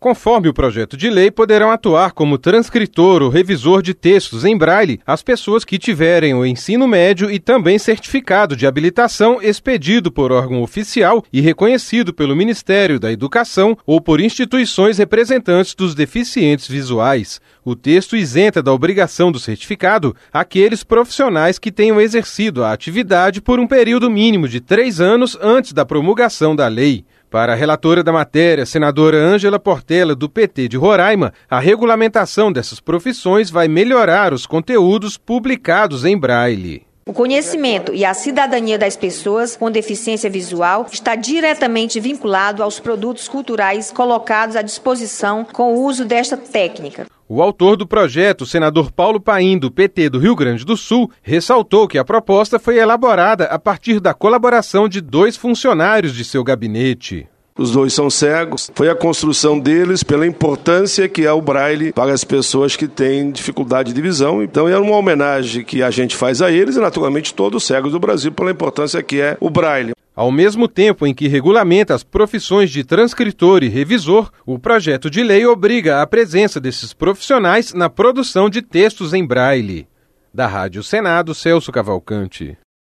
Conforme o projeto de lei, poderão atuar como transcritor ou revisor de textos em braille as pessoas que tiverem o ensino médio e também certificado de habilitação expedido por órgão oficial e reconhecido pelo Ministério da Educação ou por instituições representantes dos deficientes visuais. O texto isenta da obrigação do certificado aqueles profissionais que tenham exercido a atividade por um período mínimo de 3 anos antes da promulgação da lei. Para a relatora da matéria, senadora Ângela Portela, do PT de Roraima, a regulamentação dessas profissões vai melhorar os conteúdos publicados em braille. O conhecimento e a cidadania das pessoas com deficiência visual está diretamente vinculado aos produtos culturais colocados à disposição com o uso desta técnica. O autor do projeto, o senador Paulo Paim, do PT do Rio Grande do Sul, ressaltou que a proposta foi elaborada a partir da colaboração de 2 funcionários de seu gabinete. Os 2 são cegos. Foi a construção deles pela importância que é o braille para as pessoas que têm dificuldade de visão. Então é uma homenagem que a gente faz a eles e naturalmente todos os cegos do Brasil pela importância que é o braille. Ao mesmo tempo em que regulamenta as profissões de transcritor e revisor, o projeto de lei obriga a presença desses profissionais na produção de textos em braille. Da Rádio Senado, Celso Cavalcante.